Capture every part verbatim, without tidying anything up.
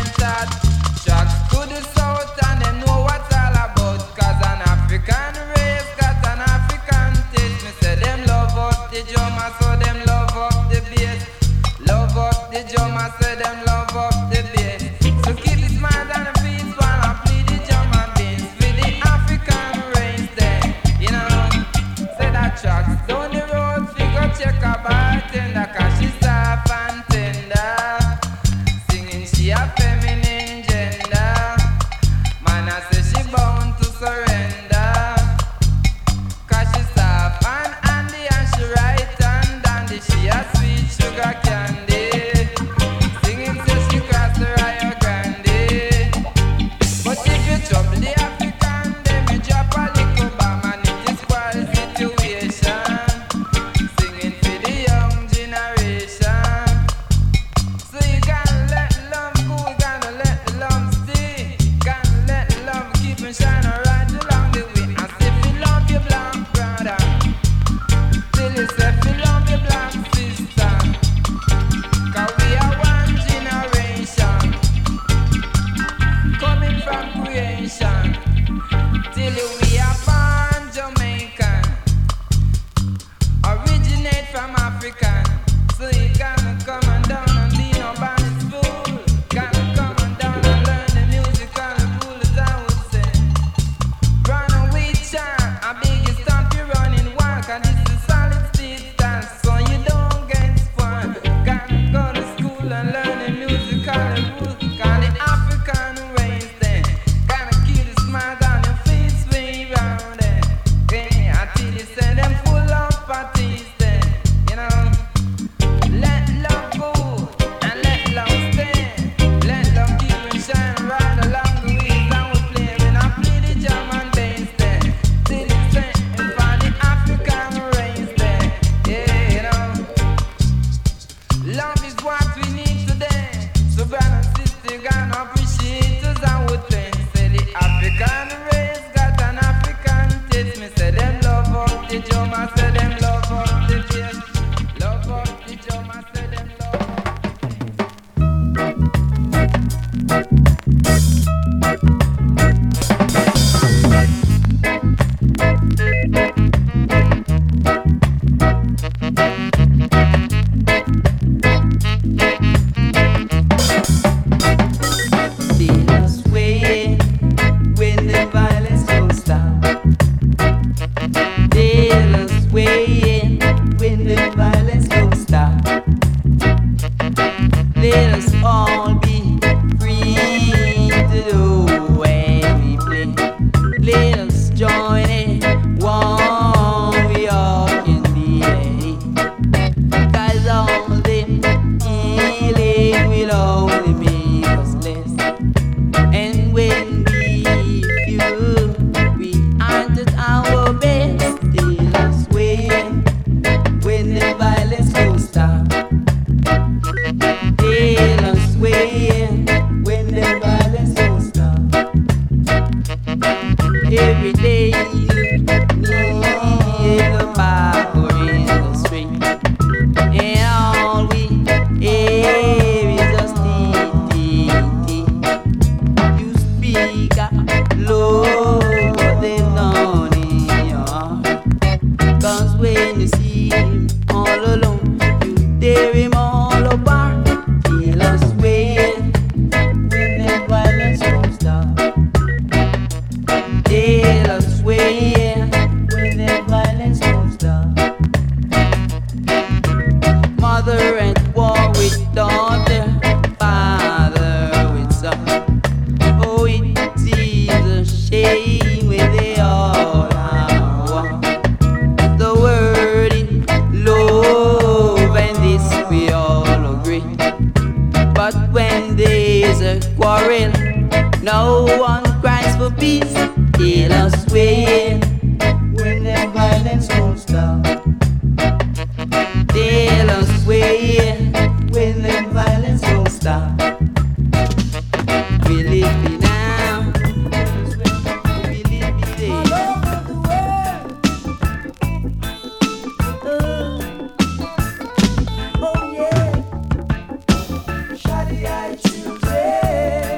start. Tracks to the south and them know what's all about. Cause an African race got an African taste. Me say them love up the drum, I saw them love up the bass. Love up the drum, I say them love up the bass. So keep it smart on the feet while I play the drum and bass. With the African race there, you know. Say that tracks down the road, figure check a bartender. Cause she soft and tender. Singing she a feminine gender. Man I say she bound to surrender. Cause she soft and handy and she right and dandy. She a sweet sugar candy. Singing till she cross the Rio Grande. But if you trouble the African, then me drop a little bomb and it is spoil situation. Singing for the young generation. So you gotta let love go, you gotta let the love stay. Gotta let love keep and shine right along the way. And say if you love your black brother, till you say if you love your black sister. Cause we are one generation, coming from creation. Till we are born Jamaican, originate from African. So you gotta come on down and be nobody's fool. Gotta come on down and learn the music and the fool as I would say. Run away chant, I beg you stop your running walk. And this is solid state dance, so you don't get spoiled. Gotta go to school and learn the music and the rules. Cause the African race there, gotta keep the smile on your face way round there. Yeah, until you say them full of parties there, you know. Let love go and let love stay. Let love keep and shine right along the way. That we play when I play the drum and bass there. Till it's set for the African race there. Yeah, you know. Love is what we need today. So brother and sister, you gotta appreciate us and what they say. The African race got an African taste. Me say them love up the drum, I say them love up the bass. Love up the drum, I say them love up. Feel us swaying when the violence goes down. Feel us swaying when the violence goes down. Let us all be free to do when we play. Let us join in one we all can be. Cause all them healing will only make us less. And when we feel we aren't at our best, still us swaying when the violence goes down. Still us swaying when the violence goes down. Every day you need the power in the street. And all we hear is just T T T. You speak up low, they've done it, yeah. Cause when you see him all alone, you dare him all apart. Feel us swaying when the violence goes down. Feel us swaying when the violence goes down. Mother at war with daughter, father with son. Oh, it seems a shame when they all are one. The word in love and this we all agree. But when there's a quarrel, no one cries for peace. Feel us swaying when the violence goes down. Feel us swaying when the violence goes down. Will it be now? Will it be there? All over the world. Oh, oh yeah. Shawty, I choose it.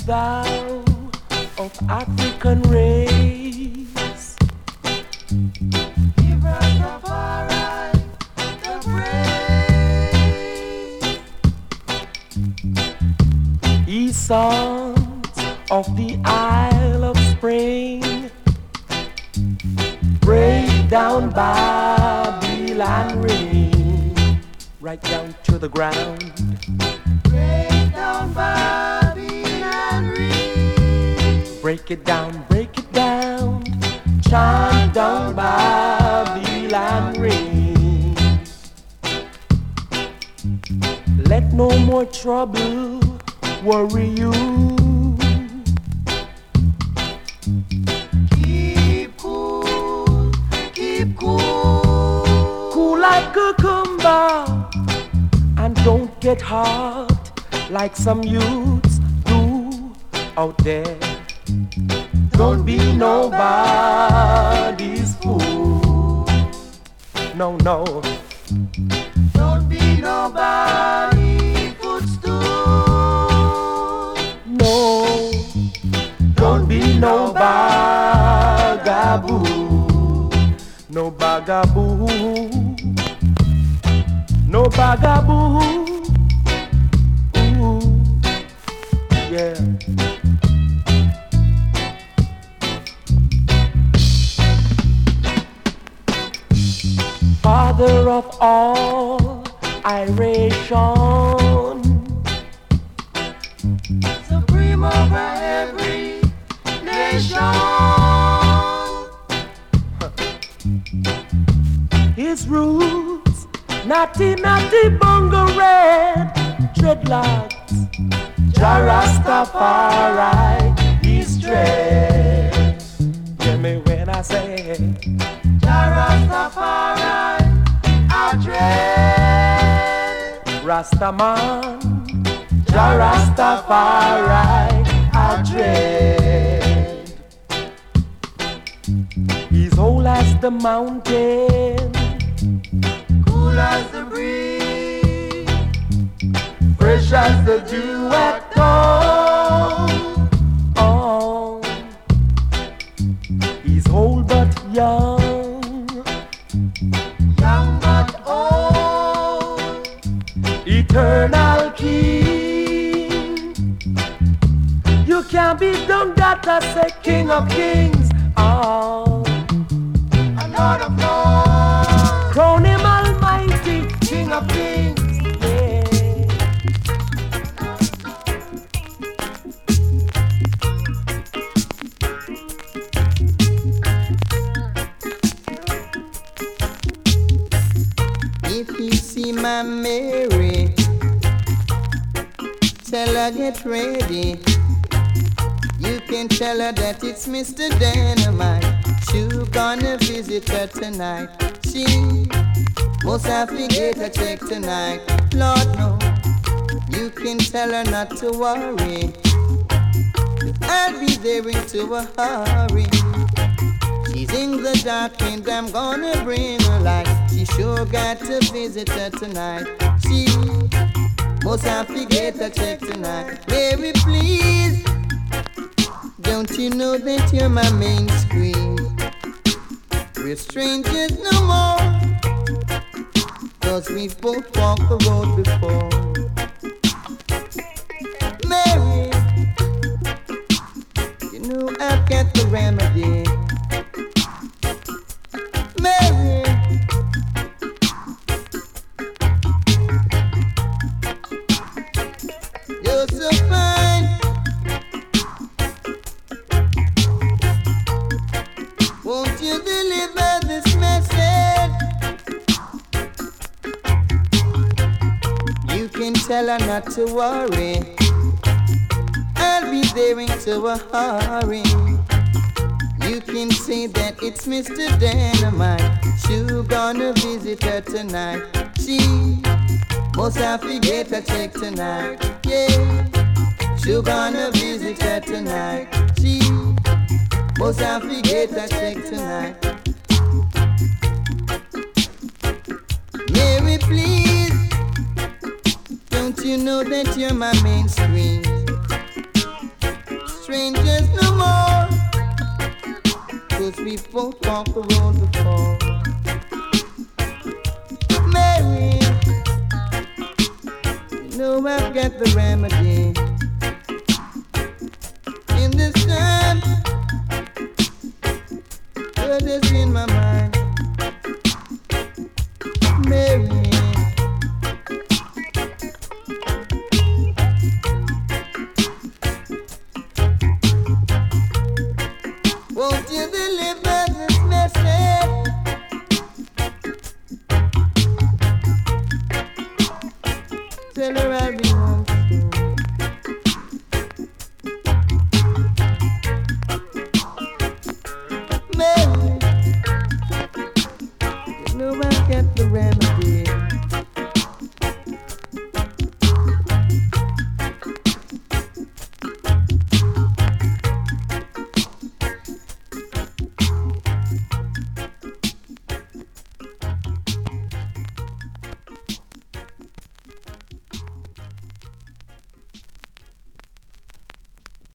thou of African race? Give Rastafari the praise. Ye sons of the Isle of Spring, break down Babylon ring, right down to the ground. Break down Babylon ring. Break it down, break it down. Chant down Babylon ring. Let no more trouble worry you. Keep cool, keep cool. Cool like cucumber. And don't get hot like some youths do out there. Don't be nobody's fool. No, no. Don't be nobody's footstool. No. Don't be no bagaboo. No bagaboo. No bagaboo. Ooh, yeah. Father of all iration, supreme over every nation. His roots, natty natty bongo red, dreadlocks, Jah Rastafari, he's dread. Hear me when I say Jah Rastafari, I dread. Rastaman, Jah Rastafari, I dread. He's whole as the mountain, cool as the breeze, fresh as the dew at dawn. Oh, he's old but young, young but old, eternal king. You can't be done that I say King of Kings. Oh, Lord of Lords, crown him Almighty, King of Kings, yeah. If you see my Mary, tell her get ready. You can tell her that it's Mister Dynamite. You gonna visit her tonight. She must have to get a check tonight. Lord no, you can tell her not to worry. I'll be there into a hurry. She's in the dark and I'm gonna bring her light. She sure got to visit her tonight. She must have to get a check tonight. Mary, please, don't you know that you're my main screen? We're strangers no more, 'cause we've both walked the road before. Mary, you know I've got the remedy. Mary, you're so fine. Won't you deliver this message? You can tell her not to worry. I'll be there into a hurry. You can say that it's Mister Dynamite. You gonna visit her tonight. She must have to get a check tonight. Yeah, you gonna visit her tonight. She must have to get a check tonight. Mary, please, don't you know that you're my main screen? strangers no more, 'cause we both walked the road before. Mary, you know I've got the remedy. In this time, good is in my mind.